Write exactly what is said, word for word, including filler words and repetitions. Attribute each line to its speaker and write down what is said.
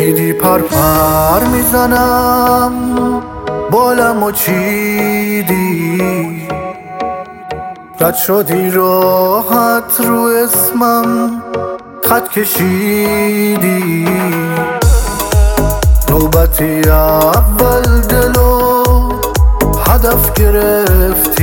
Speaker 1: دیدی پر پر میزنم بالم و چیدی، رد شدی راحت رو اسمم خط کشیدی. نوبتی اول دلو هدف گرفت